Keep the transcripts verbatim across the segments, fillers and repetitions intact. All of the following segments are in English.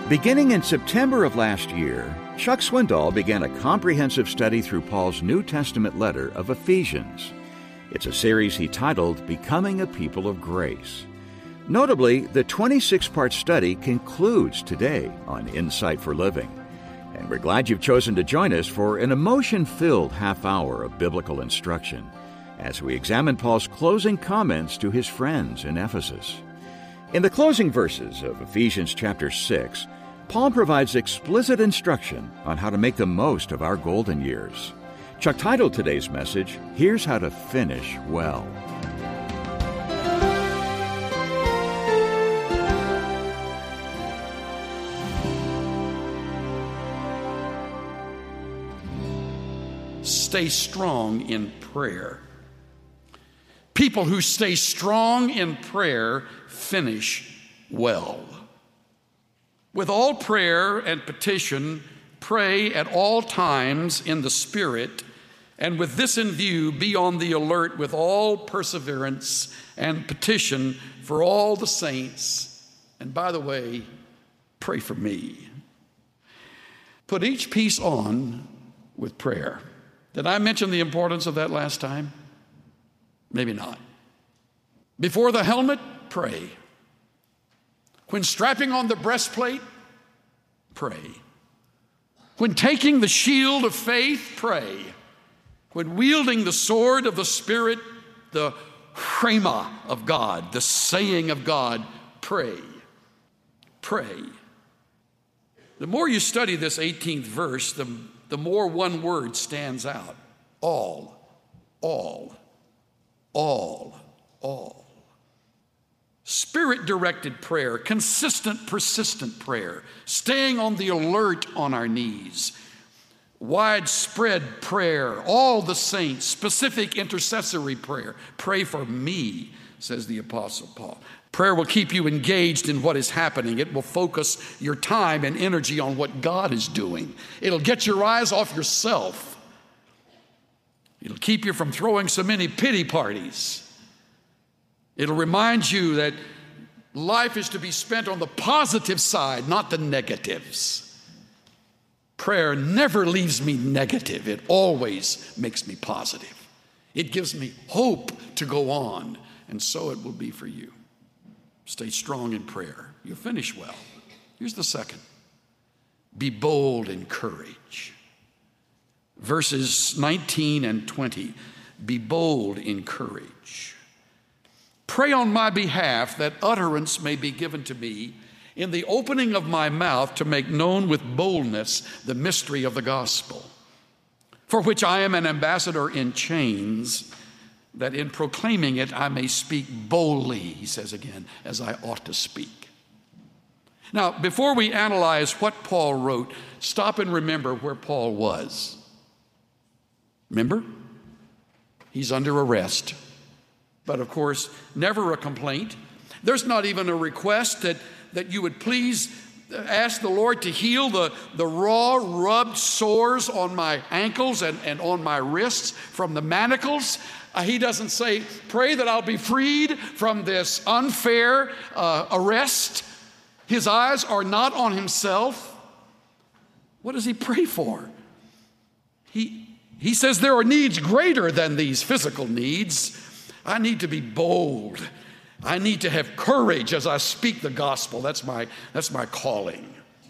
Beginning in September of last year, Chuck Swindoll began a comprehensive study through Paul's New Testament letter of Ephesians. It's a series he titled Becoming a People of Grace. Notably, the twenty-six part study concludes today on Insight for Living. And we're glad you've chosen to join us for an emotion-filled half hour of biblical instruction as we examine Paul's closing comments to his friends in Ephesus. In the closing verses of Ephesians chapter six, Paul provides explicit instruction on how to make the most of our golden years. Chuck titled today's message, Here's How to Finish Well. Stay strong in prayer. People who stay strong in prayer finish well. With all prayer and petition, pray at all times in the Spirit, and with this in view, be on the alert with all perseverance and petition for all the saints. And by the way, pray for me. Put each piece on with prayer. Did I mention the importance of that last time? Maybe not. Before the helmet, pray. When strapping on the breastplate, pray. When taking the shield of faith, pray. When wielding the sword of the Spirit, the rhema of God, the saying of God, pray. Pray. The more you study this eighteenth verse, the, the more one word stands out. All, all, all, all. Spirit-directed prayer, consistent, persistent prayer, staying on the alert on our knees, widespread prayer, all the saints, specific intercessory prayer. Pray for me, says the Apostle Paul. Prayer will keep you engaged in what is happening. It will focus your time and energy on what God is doing. It'll get your eyes off yourself. It'll keep you from throwing so many pity parties. It'll remind you that life is to be spent on the positive side, not the negatives. Prayer never leaves me negative. It always makes me positive. It gives me hope to go on, and so it will be for you. Stay strong in prayer. You'll finish well. Here's the second. Be bold in courage. Verses nineteen and twenty. Be bold in courage. Pray on my behalf that utterance may be given to me in the opening of my mouth to make known with boldness the mystery of the gospel, for which I am an ambassador in chains, that in proclaiming it I may speak boldly, he says again, as I ought to speak. Now, before we analyze what Paul wrote, stop and remember where Paul was. Remember? He's under arrest. But of course, never a complaint. There's not even a request that, that you would please ask the Lord to heal the, the raw, rubbed sores on my ankles and, and on my wrists from the manacles. Uh, he doesn't say, pray that I'll be freed from this unfair uh, arrest. His eyes are not on himself. What does he pray for? He, he says there are needs greater than these physical needs. I need to be bold. I need to have courage as I speak the gospel. That's my, that's my calling.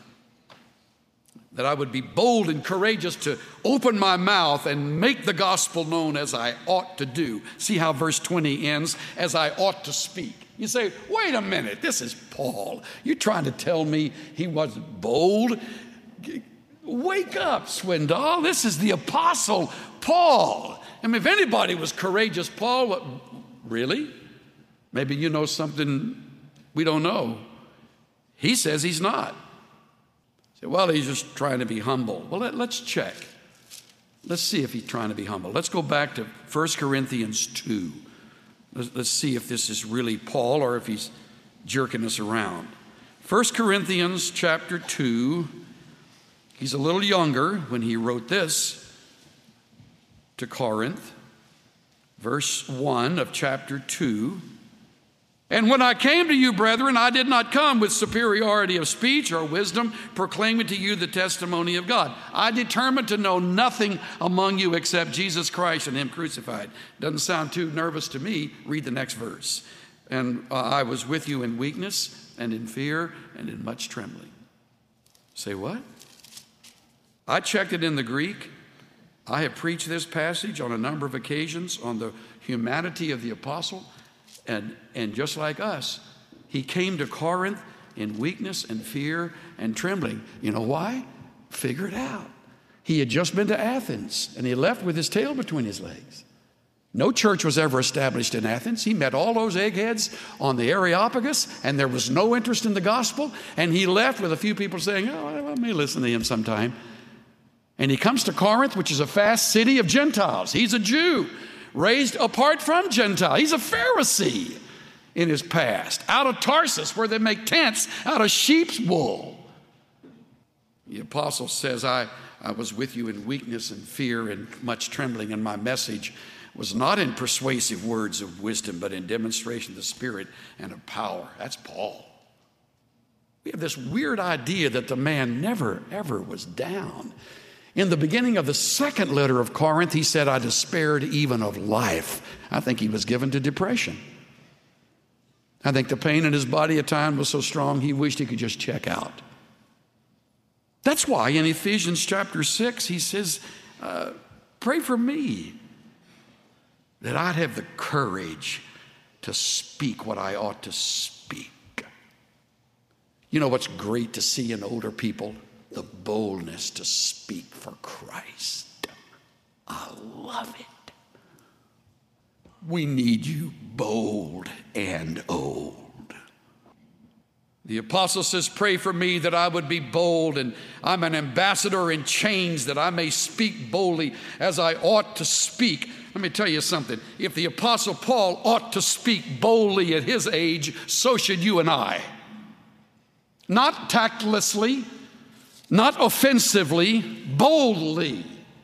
That I would be bold and courageous to open my mouth and make the gospel known as I ought to do. See how verse twenty ends, as I ought to speak. You say, wait a minute, this is Paul. You're trying to tell me he wasn't bold? Wake up, Swindoll. This is the Apostle Paul. I mean, if anybody was courageous, Paul, what, really? Maybe you know something we don't know. He says he's not. Say, well, he's just trying to be humble. Well, let, let's check. Let's see if he's trying to be humble. Let's go back to First Corinthians two. Let's, let's see if this is really Paul or if he's jerking us around. First Corinthians chapter two. He's a little younger when he wrote this to Corinth. Verse one of chapter two. And when I came to you, brethren, I did not come with superiority of speech or wisdom, proclaiming to you the testimony of God. I determined to know nothing among you except Jesus Christ and him crucified. Doesn't sound too nervous to me. Read the next verse. And uh, I was with you in weakness and in fear and in much trembling. Say what? I checked it in the Greek. I have preached this passage on a number of occasions on the humanity of the apostle. And, and just like us, he came to Corinth in weakness and fear and trembling. You know why? Figure it out. He had just been to Athens, and he left with his tail between his legs. No church was ever established in Athens. He met all those eggheads on the Areopagus, and there was no interest in the gospel. And he left with a few people saying, oh, let me listen to him sometime. And he comes to Corinth, which is a vast city of Gentiles. He's a Jew, raised apart from Gentile. He's a Pharisee in his past, out of Tarsus, where they make tents out of sheep's wool. The apostle says, I, I was with you in weakness and fear and much trembling, and my message was not in persuasive words of wisdom, but in demonstration of the Spirit and of power. That's Paul. We have this weird idea that the man never, ever was down. In the beginning of the second letter of Corinth, he said, I despaired even of life. I think he was given to depression. I think the pain in his body at times was so strong, he wished he could just check out. That's why in Ephesians chapter six, he says, uh, pray for me that I'd have the courage to speak what I ought to speak. You know what's great to see in older people? The boldness to speak for Christ. I love it. We need you bold and old. The apostle says, pray for me that I would be bold, and I'm an ambassador in chains that I may speak boldly as I ought to speak. Let me tell you something. If the apostle Paul ought to speak boldly at his age, so should you and I. Not tactlessly, not offensively, boldly.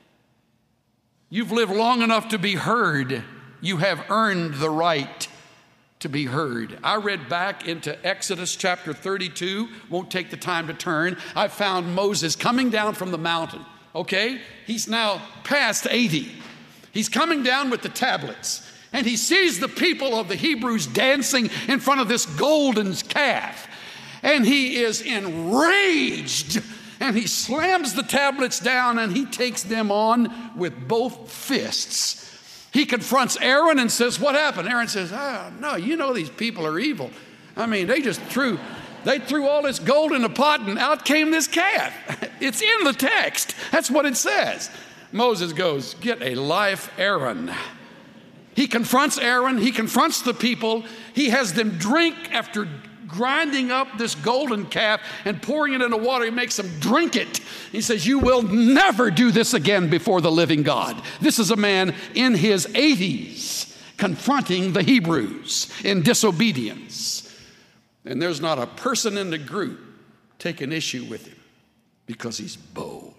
You've lived long enough to be heard. You have earned the right to be heard. I read back into Exodus chapter thirty-two. Won't take the time to turn. I found Moses coming down from the mountain. Okay? He's now past eighty. He's coming down with the tablets. And he sees the people of the Hebrews dancing in front of this golden calf. And he is enraged. And he slams the tablets down and he takes them on with both fists. He confronts Aaron and says, what happened? Aaron says, oh, no, you know these people are evil. I mean, they just threw, they threw all this gold in a pot and out came this calf. It's in the text. That's what it says. Moses goes, get a life, Aaron. He confronts Aaron. He confronts the people. He has them drink after grinding up this golden calf and pouring it in the water. He makes them drink it. He says, you will never do this again before the living God. This is a man in his eighties confronting the Hebrews in disobedience. And there's not a person in the group taking issue with him because he's bold,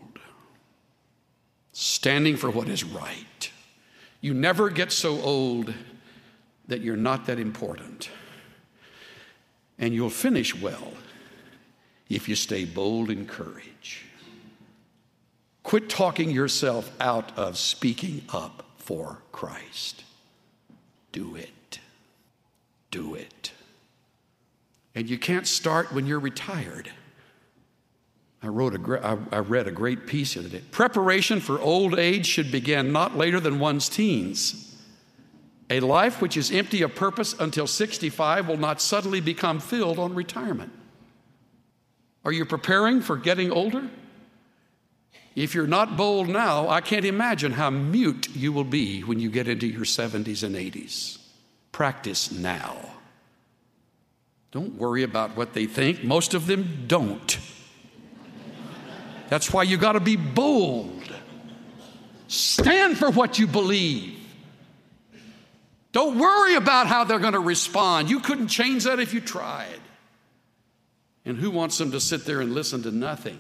standing for what is right. You never get so old that you're not that important. And you'll finish well if you stay bold in courage. Quit talking yourself out of speaking up for Christ. Do it. Do it. And you can't start when you're retired. I wrote a, I read a great piece the other day. Preparation for old age should begin not later than one's teens. A life which is empty of purpose until sixty-five will not suddenly become filled on retirement. Are you preparing for getting older? If you're not bold now, I can't imagine how mute you will be when you get into your seventies and eighties. Practice now. Don't worry about what they think. Most of them don't. That's why you got to be bold. Stand for what you believe. Don't worry about how they're going to respond. You couldn't change that if you tried. And who wants them to sit there and listen to nothing?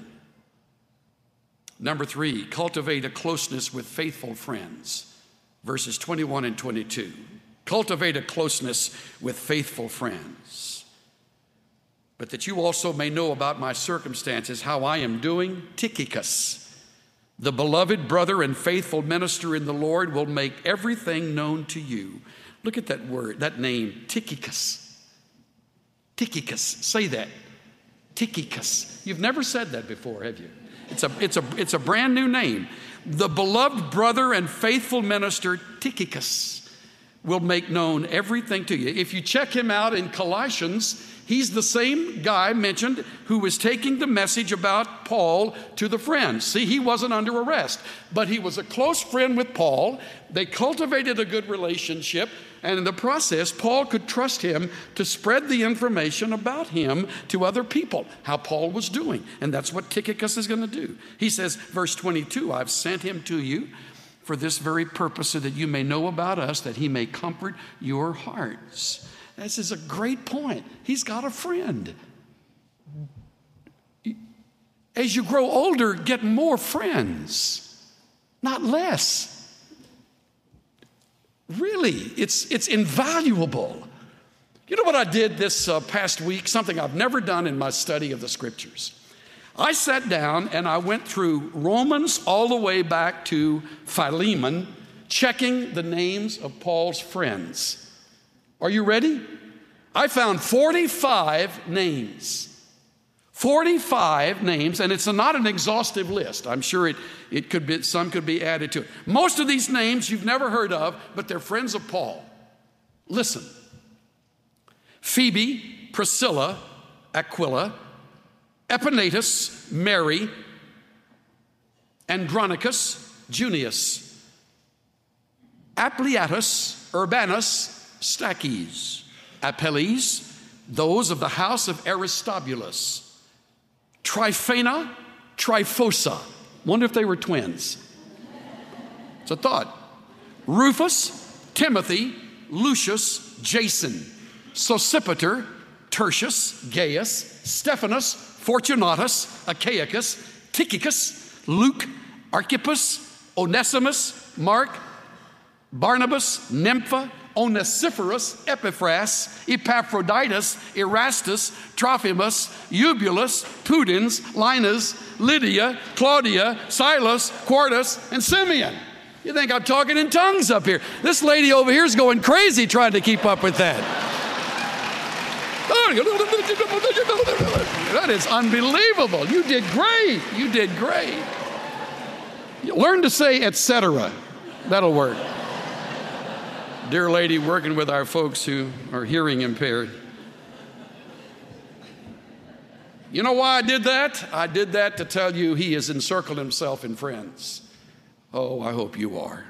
Number three, cultivate a closeness with faithful friends. Verses twenty-one and twenty-two. Cultivate a closeness with faithful friends. But that you also may know about my circumstances, how I am doing, Tychicus, the beloved brother and faithful minister in the Lord, will make everything known to you. Look at that word, that name, Tychicus. Tychicus, say that. Tychicus. You've never said that before, have you? It's a, it's a, it's a brand new name. The beloved brother and faithful minister, Tychicus, will make known everything to you. If you check him out in Colossians, he's the same guy mentioned who was taking the message about Paul to the friends. See, he wasn't under arrest, but he was a close friend with Paul. They cultivated a good relationship, and in the process, Paul could trust him to spread the information about him to other people, how Paul was doing. And that's what Tychicus is going to do. He says, verse twenty-two, I've sent him to you for this very purpose, so that you may know about us, that he may comfort your hearts. This is a great point. He's got a friend. As you grow older, get more friends, not less. Really, it's, it's invaluable. You know what I did this uh, past week? Something I've never done in my study of the scriptures. I sat down and I went through Romans all the way back to Philemon, checking the names of Paul's friends. Are you ready? I found forty-five names. forty-five names, and it's not an exhaustive list. I'm sure it, it could be, some could be added to it. Most of these names you've never heard of, but they're friends of Paul. Listen. Phoebe, Priscilla, Aquila, Epaenetus, Mary, Andronicus, Junius, Ampliatus, Urbanus, Stachys, Apelles, those of the house of Aristobulus, Tryphena, Tryphosa. Wonder if they were twins. It's a thought. Rufus, Timothy, Lucius, Jason, Sosipater, Tertius, Gaius, Stephanus, Fortunatus, Achaicus, Tychicus, Luke, Archippus, Onesimus, Mark, Barnabas, Nympha, Onesiphorus, Epaphras, Epaphroditus, Erastus, Trophimus, Eubulus, Pudens, Linus, Lydia, Claudia, Silas, Quartus, and Simeon. You think I'm talking in tongues up here. This lady over here is going crazy trying to keep up with that. That is unbelievable. You did great. You did great. Learn to say et cetera. That'll work. Dear lady working with our folks who are hearing impaired. You know why I did that? I did that to tell you he has encircled himself in friends. Oh, I hope you are.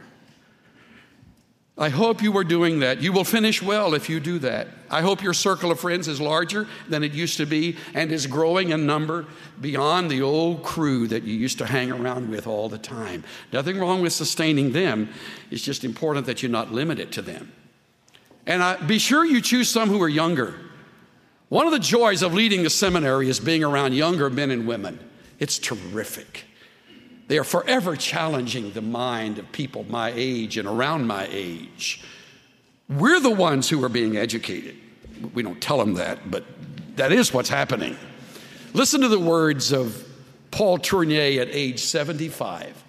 I hope you are doing that. You will finish well if you do that. I hope your circle of friends is larger than it used to be and is growing in number beyond the old crew that you used to hang around with all the time. Nothing wrong with sustaining them. It's just important that you not limit it to them. And I, be sure you choose some who are younger. One of the joys of leading the seminary is being around younger men and women. It's terrific. They are forever challenging the mind of people my age and around my age. We're the ones who are being educated. We don't tell them that, but that is what's happening. Listen to the words of Paul Tournier at age seventy-five.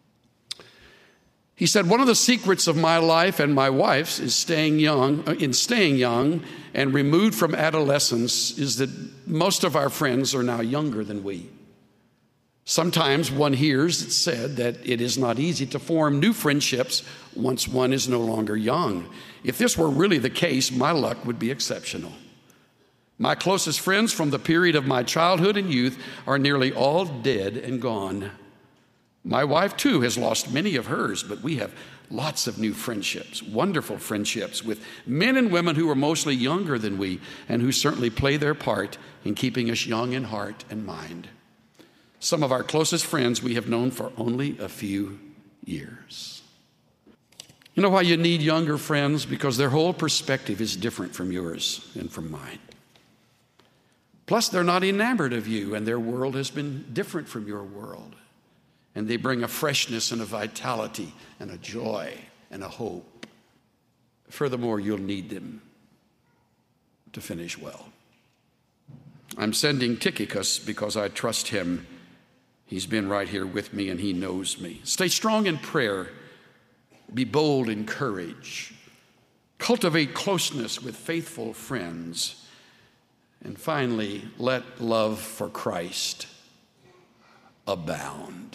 He said, one of the secrets of my life and my wife's is staying young, in staying young and removed from adolescence is that most of our friends are now younger than we. Sometimes one hears it said that it is not easy to form new friendships once one is no longer young. If this were really the case, my luck would be exceptional. My closest friends from the period of my childhood and youth are nearly all dead and gone. My wife, too, has lost many of hers, but we have lots of new friendships, wonderful friendships with men and women who are mostly younger than we and who certainly play their part in keeping us young in heart and mind. Some of our closest friends we have known for only a few years. You know why you need younger friends? Because their whole perspective is different from yours and from mine. Plus, they're not enamored of you, and their world has been different from your world. And they bring a freshness and a vitality and a joy and a hope. Furthermore, you'll need them to finish well. I'm sending Tychicus because I trust him. He's been right here with me and he knows me. Stay strong in prayer. Be bold in courage. Cultivate closeness with faithful friends. And finally, let love for Christ abound.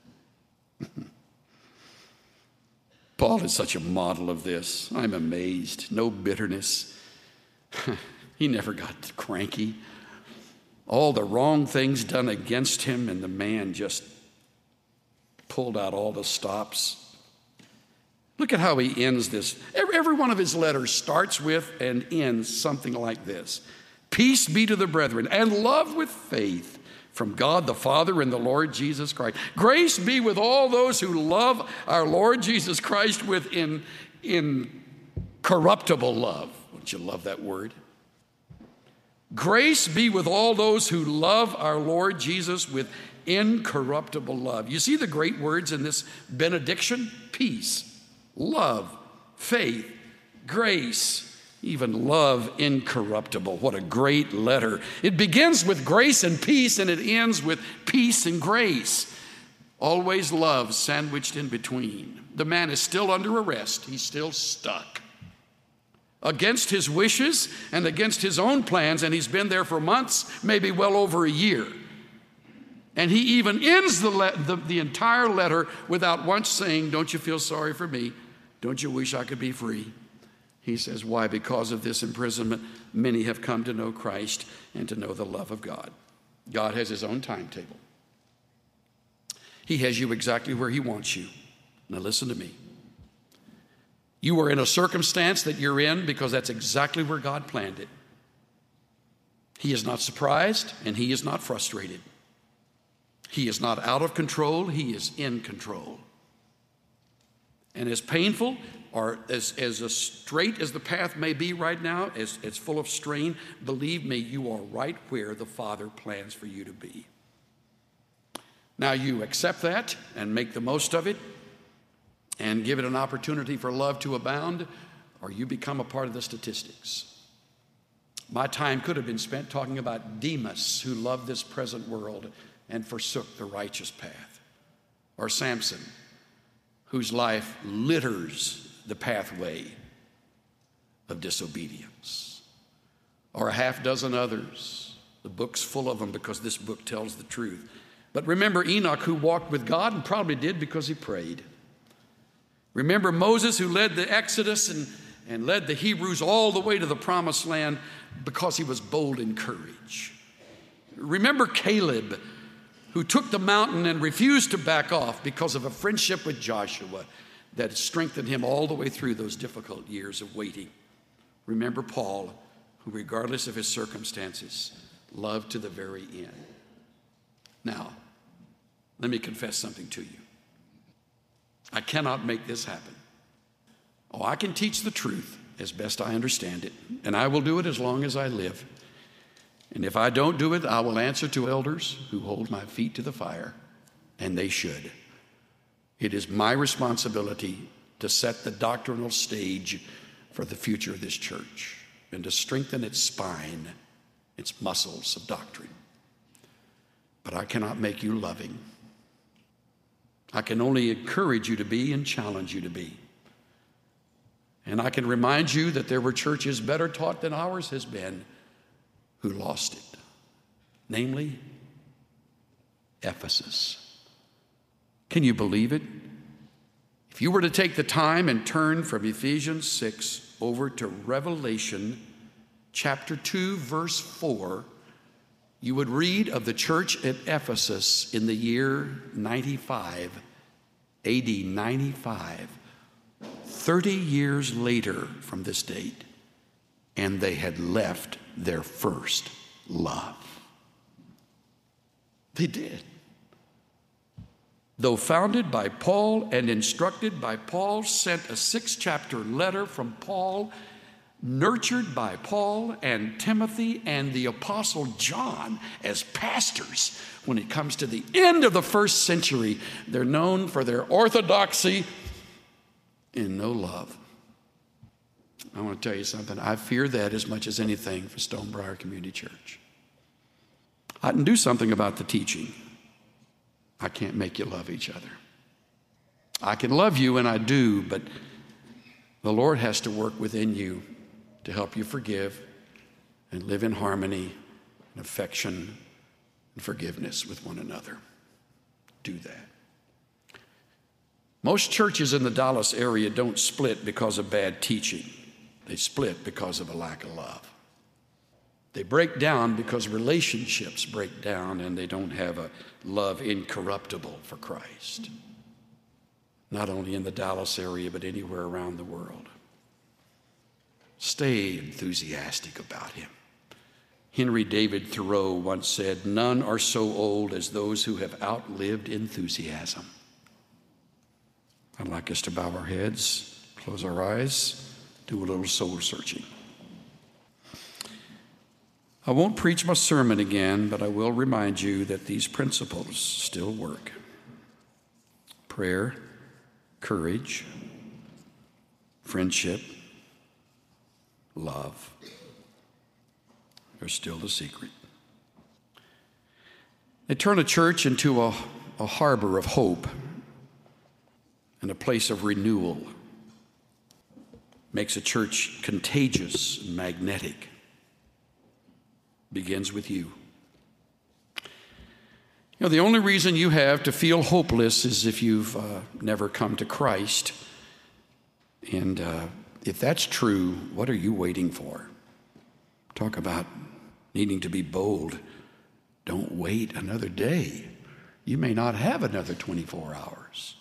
Paul is such a model of this. I'm amazed. No bitterness. He never got cranky. All the wrong things done against him, and the man just pulled out all the stops. Look at how he ends this. Every, every one of his letters starts with and ends something like this. Peace be to the brethren, and love with faith from God the Father and the Lord Jesus Christ. Grace be with all those who love our Lord Jesus Christ with in, incorruptible love. Don't you love that word? Grace be with all those who love our Lord Jesus with incorruptible love. You see the great words in this benediction? Peace, love, faith, grace, even love incorruptible. What a great letter. It begins with grace and peace, and it ends with peace and grace. Always love sandwiched in between. The man is still under arrest. He's still stuck. Against his wishes and against his own plans, and he's been there for months, maybe well over a year. And he even ends the, le- the, the entire letter without once saying, don't you feel sorry for me? Don't you wish I could be free? He says, why? Because of this imprisonment, many have come to know Christ and to know the love of God. God has his own timetable. He has you exactly where he wants you. Now listen to me. You are in a circumstance that you're in because that's exactly where God planned it. He is not surprised and he is not frustrated. He is not out of control, he is in control. And as painful or as, as, as straight as the path may be right now, as it's full of strain, believe me, you are right where the Father plans for you to be. Now you accept that and make the most of it and give it an opportunity for love to abound, or you become a part of the statistics. My time could have been spent talking about Demas, who loved this present world and forsook the righteous path, or Samson, whose life litters the pathway of disobedience, or a half dozen others. The book's full of them because this book tells the truth. But remember Enoch, who walked with God and probably did because he prayed. Remember Moses, who led the Exodus and, and led the Hebrews all the way to the promised land because he was bold in courage. Remember Caleb, who took the mountain and refused to back off because of a friendship with Joshua that strengthened him all the way through those difficult years of waiting. Remember Paul, who regardless of his circumstances, loved to the very end. Now, let me confess something to you. I cannot make this happen. Oh, I can teach the truth as best I understand it, and I will do it as long as I live. And if I don't do it, I will answer to elders who hold my feet to the fire, and they should. It is my responsibility to set the doctrinal stage for the future of this church and to strengthen its spine, its muscles of doctrine. But I cannot make you loving. I can only encourage you to be and challenge you to be. And I can remind you that there were churches better taught than ours has been who lost it. Namely, Ephesus. Can you believe it? If you were to take the time and turn from Ephesians six over to Revelation chapter two, verse four, you would read of the church at Ephesus in the year ninety-five, A D ninety-five, thirty years later from this date, and they had left their first love. They did. Though founded by Paul and instructed by Paul, sent a six-chapter letter from Paul, nurtured by Paul and Timothy and the Apostle John as pastors. When it comes to the end of the first century, they're known for their orthodoxy and no love. I want to tell you something. I fear that as much as anything for Stonebriar Community Church. I can do something about the teaching. I can't make you love each other. I can love you, and I do, but the Lord has to work within you to help you forgive and live in harmony and affection and forgiveness with one another. Do that. Most churches in the Dallas area don't split because of bad teaching. They split because of a lack of love. They break down because relationships break down and they don't have a love incorruptible for Christ. Not only in the Dallas area, but anywhere around the world. Stay enthusiastic about him. Henry David Thoreau once said, "None are so old as those who have outlived enthusiasm." I'd like us to bow our heads, close our eyes, do a little soul searching. I won't preach my sermon again, but I will remind you that these principles still work. Prayer, courage, friendship, love. They're still the secret. They turn a church into a, a harbor of hope and a place of renewal. Makes a church contagious and magnetic. Begins with you. You know, the only reason you have to feel hopeless is if you've uh, never come to Christ. And uh, if that's true, what are you waiting for? Talk about needing to be bold. Don't wait another day. You may not have another twenty-four hours.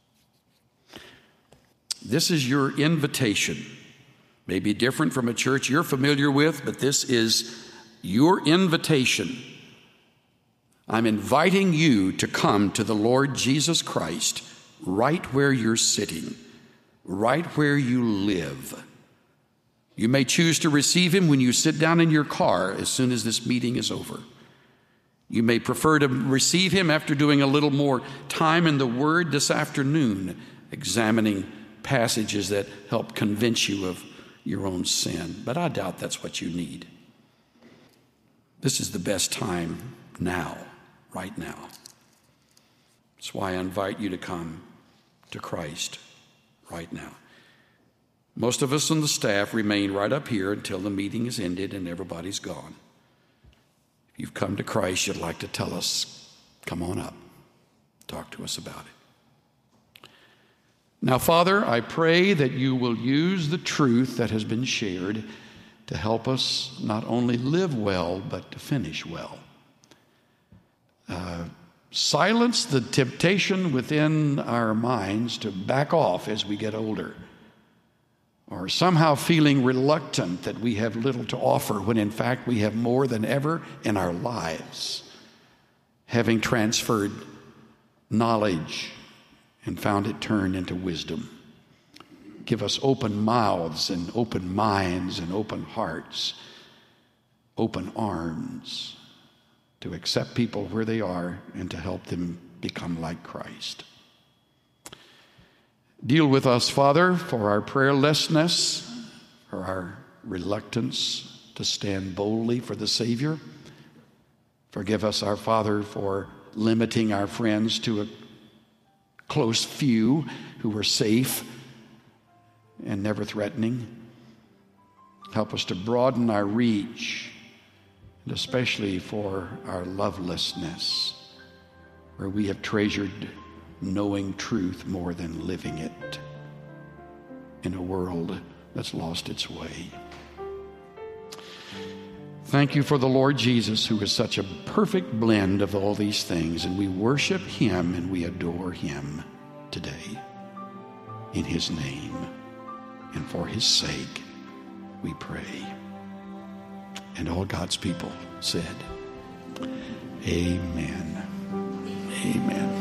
This is your invitation. Maybe different from a church you're familiar with, but this is your invitation. I'm inviting you to come to the Lord Jesus Christ right where you're sitting, right where you live. You may choose to receive him when you sit down in your car as soon as this meeting is over. You may prefer to receive him after doing a little more time in the Word this afternoon, examining passages that help convince you of your own sin. But I doubt that's what you need. This is the best time now, right now. That's why I invite you to come to Christ right now. Most of us on the staff remain right up here until the meeting is ended and everybody's gone. If you've come to Christ, you'd like to tell us, come on up. Talk to us about it. Now, Father, I pray that you will use the truth that has been shared to help us not only live well, but to finish well. Uh, silence the temptation within our minds to back off as we get older, or somehow feeling reluctant that we have little to offer when in fact we have more than ever in our lives, having transferred knowledge and found it turned into wisdom. Give us open mouths and open minds and open hearts, open arms to accept people where they are and to help them become like Christ. Deal with us, Father, for our prayerlessness, for our reluctance to stand boldly for the Savior. Forgive us, our Father, for limiting our friends to a close few who were safe and never threatening. Help us to broaden our reach, and especially for our lovelessness, where we have treasured knowing truth more than living it in a world that's lost its way. Thank you for the Lord Jesus, who is such a perfect blend of all these things, and we worship him and we adore him today. In his name and for his sake, we pray. And all God's people said, amen. Amen.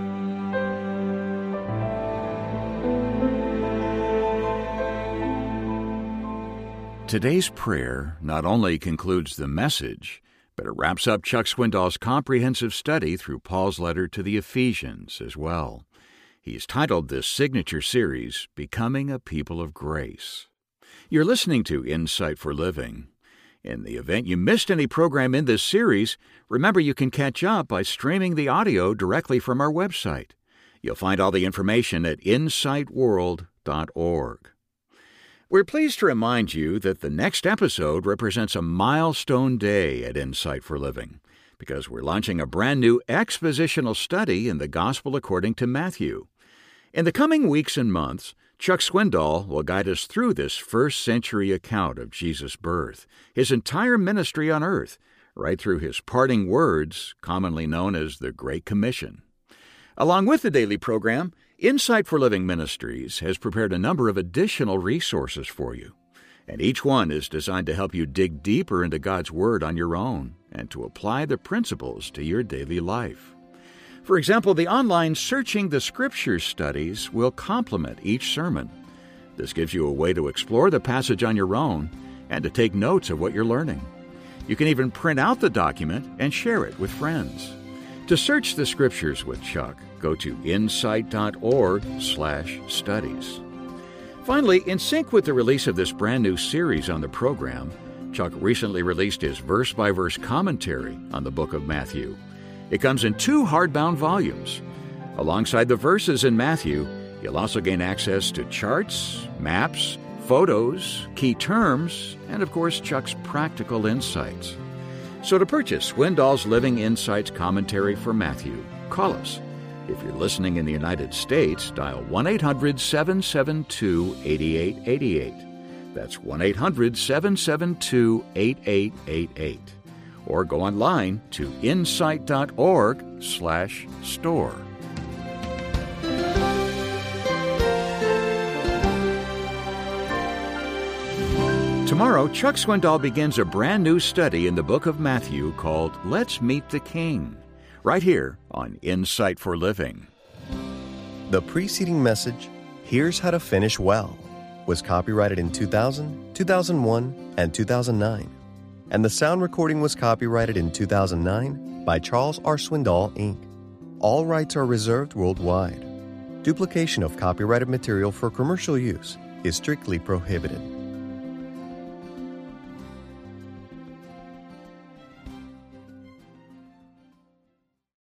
Today's prayer not only concludes the message, but it wraps up Chuck Swindoll's comprehensive study through Paul's letter to the Ephesians as well. He's titled this signature series, Becoming a People of Grace. You're listening to Insight for Living. In the event you missed any program in this series, remember you can catch up by streaming the audio directly from our website. You'll find all the information at insight world dot org. We're pleased to remind you that the next episode represents a milestone day at Insight for Living, because we're launching a brand new expositional study in the Gospel according to Matthew. In the coming weeks and months, Chuck Swindoll will guide us through this first-century account of Jesus' birth, his entire ministry on earth, right through his parting words, commonly known as the Great Commission. Along with the daily program, Insight for Living Ministries has prepared a number of additional resources for you, and each one is designed to help you dig deeper into God's Word on your own and to apply the principles to your daily life. For example, the online Searching the Scriptures studies will complement each sermon. This gives you a way to explore the passage on your own and to take notes of what you're learning. You can even print out the document and share it with friends. To search the Scriptures with Chuck, go to insight dot org slash studies. Finally, in sync with the release of this brand new series on the program, Chuck recently released his verse-by-verse commentary on the book of Matthew. It comes in two hardbound volumes. Alongside the verses in Matthew, you'll also gain access to charts, maps, photos, key terms, and of course, Chuck's practical insights. So to purchase Swindoll's Living Insights commentary for Matthew, call us. If you're listening in the United States, dial one eight hundred seven seven two eight eight eight eight. That's one eight hundred seven seven two eight eight eight eight. Or go online to insight dot org slash store. Tomorrow, Chuck Swindoll begins a brand new study in the book of Matthew called Let's Meet the King, right here on Insight for Living. The preceding message, Here's How to Finish Well, was copyrighted in two thousand, two thousand one, and two thousand nine. And the sound recording was copyrighted in two thousand nine by Charles R. Swindoll, Incorporated. All rights are reserved worldwide. Duplication of copyrighted material for commercial use is strictly prohibited.